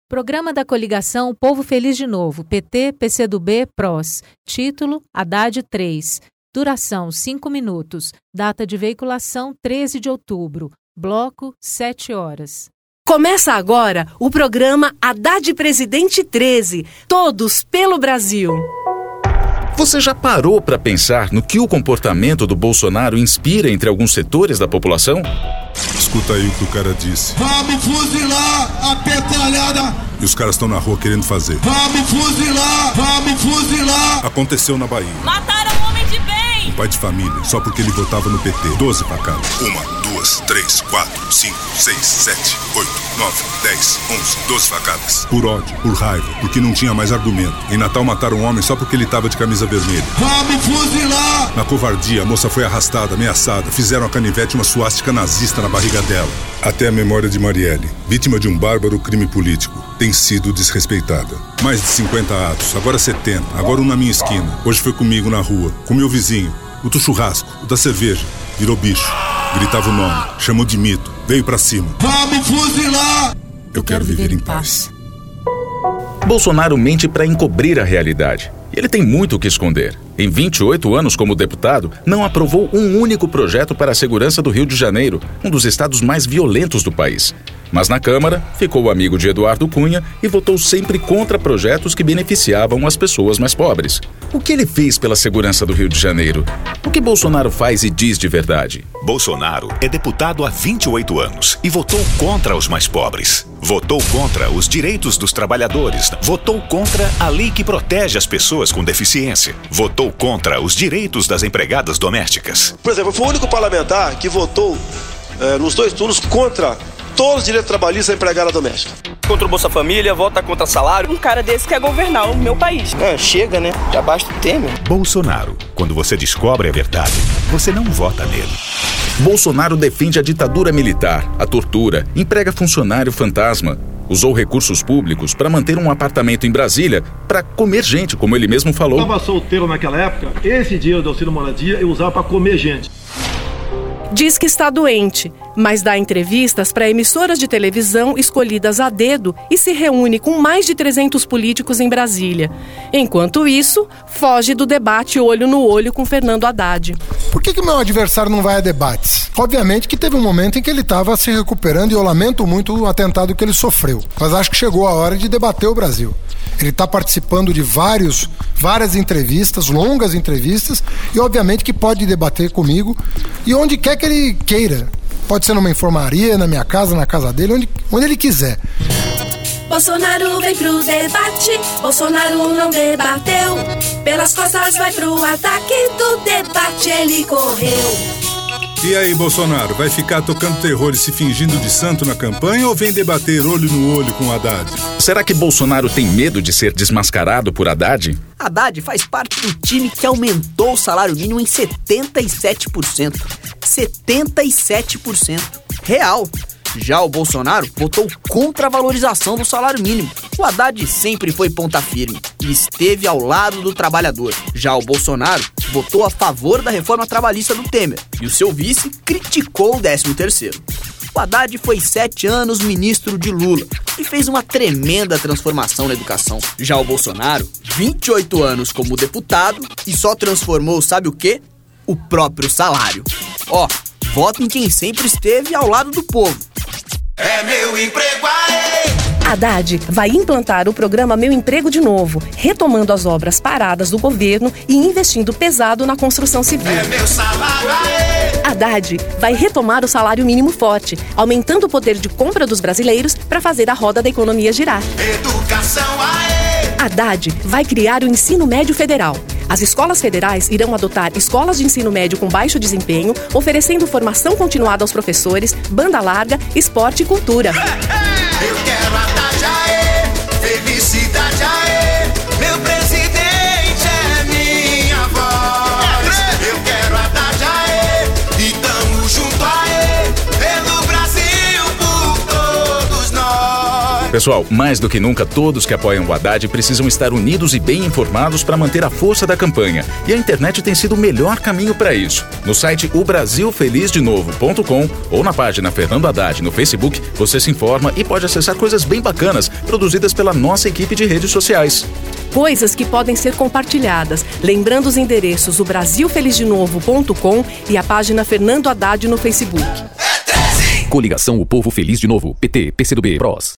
Programa da coligação Povo Feliz de Novo, PT, PCdoB, PROS. Título, Haddad 3. Duração, 5 minutos. Data de veiculação, 13 de outubro. Bloco, 7 horas. Começa agora o programa Haddad Presidente 13. Todos pelo Brasil. Você já parou para pensar no que o comportamento do Bolsonaro inspira entre alguns setores da população? Escuta aí o que o cara disse. Vamos fuzilar a petralhada. E os caras estão na rua querendo fazer. Vamos fuzilar. Aconteceu na Bahia. Mataram um homem de bem. Um pai de família, só porque ele votava no PT. 12 facadas. 1, 2, 3, 4, 5, 6, 7, 8, 9, 10, 11, 12 facadas. Por ódio, por raiva, porque não tinha mais argumento. Em Natal mataram um homem só porque ele estava de camisa vermelha. Vamos fuzilar. Na covardia, a moça foi arrastada, ameaçada. Fizeram a canivete uma suástica nazista na barriga dela. Até a memória de Marielle, vítima de um bárbaro crime político, tem sido desrespeitada. Mais de 50 atos, agora 70, agora um na minha esquina. Hoje foi comigo na rua, com meu vizinho, o do churrasco, o da cerveja. Virou bicho, gritava o nome, chamou de mito, veio pra cima. Vamos fuzilar! Eu quero viver em paz. Bolsonaro mente para encobrir a realidade. E ele tem muito o que esconder. Em 28 anos como deputado, não aprovou um único projeto para a segurança do Rio de Janeiro, um dos estados mais violentos do país. Mas na Câmara, ficou amigo de Eduardo Cunha e votou sempre contra projetos que beneficiavam as pessoas mais pobres. O que ele fez pela segurança do Rio de Janeiro? O que Bolsonaro faz e diz de verdade? Bolsonaro é deputado há 28 anos e votou contra os mais pobres. Votou contra os direitos dos trabalhadores. Votou contra a lei que protege as pessoas com deficiência. Votou contra os direitos das empregadas domésticas. Por exemplo, foi o único parlamentar que votou nos 2 turnos contra todos os direitos trabalhistas da empregada doméstica. Contra o Bolsa Família, vota contra salário. Um cara desse quer governar o meu país. Chega, né? Já basta o Temer. Bolsonaro, quando você descobre a verdade, você não vota nele. Bolsonaro defende a ditadura militar, a tortura, emprega funcionário fantasma. Usou recursos públicos para manter um apartamento em Brasília para comer gente, como ele mesmo falou. Eu estava solteiro naquela época, esse dinheiro do auxílio moradia eu usava para comer gente. Diz que está doente, mas dá entrevistas para emissoras de televisão escolhidas a dedo e se reúne com mais de 300 políticos em Brasília. Enquanto isso, foge do debate olho no olho com Fernando Haddad. Por que meu adversário não vai a debates? Obviamente que teve um momento em que ele estava se recuperando e eu lamento muito o atentado que ele sofreu. Mas acho que chegou a hora de debater o Brasil. Ele está participando de várias entrevistas, longas entrevistas, e obviamente que pode debater comigo e onde quer que ele queira. Pode ser numa informaria, na minha casa, na casa dele, onde ele quiser. Bolsonaro vem pro debate, Bolsonaro não debateu. Pelas costas vai pro ataque, do debate ele correu. E aí, Bolsonaro, vai ficar tocando terror e se fingindo de santo na campanha ou vem debater olho no olho com Haddad? Será que Bolsonaro tem medo de ser desmascarado por Haddad? Haddad faz parte do time que aumentou o salário mínimo em 77%. 77%. Real. Já o Bolsonaro votou contra a valorização do salário mínimo. O Haddad sempre foi ponta firme e esteve ao lado do trabalhador. Já o Bolsonaro votou a favor da reforma trabalhista do Temer e o seu vice criticou o 13º. O Haddad foi 7 anos ministro de Lula e fez uma tremenda transformação na educação. Já o Bolsonaro, 28 anos como deputado e só transformou, sabe o quê? O próprio salário. Voto em quem sempre esteve ao lado do povo. É meu emprego, aê! Haddad vai implantar o programa Meu Emprego de Novo, retomando as obras paradas do governo e investindo pesado na construção civil. É meu salário, aê! Haddad vai retomar o salário mínimo forte, aumentando o poder de compra dos brasileiros para fazer a roda da economia girar. Educação, aê! Haddad vai criar o ensino médio federal. As escolas federais irão adotar escolas de ensino médio com baixo desempenho, oferecendo formação continuada aos professores, banda larga, esporte e cultura. Eu quero Haddad, aê! Felicidade, aê! Meu presidente é minha voz. Eu quero Haddad, aê! E tamo junto, aê! Pelo Brasil, por todos nós. Pessoal, mais do que nunca, todos que apoiam o Haddad precisam estar unidos e bem informados para manter a força da campanha. E a internet tem sido o melhor caminho para isso. No site obrasilfelizdenovo.com ou na página Fernando Haddad no Facebook, você se informa e pode acessar coisas bem bacanas produzidas pela nossa equipe de redes sociais. Coisas que podem ser compartilhadas, lembrando os endereços obrasilfelizdenovo.com e a página Fernando Haddad no Facebook. Coligação O Povo Feliz de Novo, PT, PCdoB, PROS.